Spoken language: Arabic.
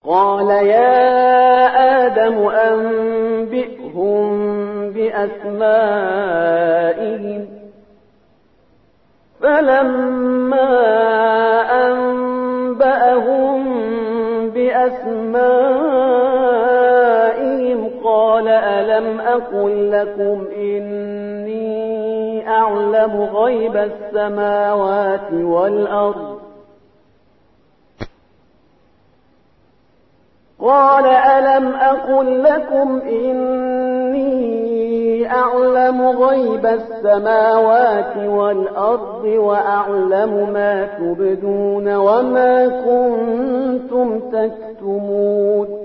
قال يا آدم أنبئهم بأسمائهم فلما أنبأهم بأسمائهم قال ألم أقل لكم إني أعلم غيب السماوات والأرض قال ألم أقل لكم إني أعلم غيب السماوات والأرض وأعلم ما تبدون وما كنتم تكتمون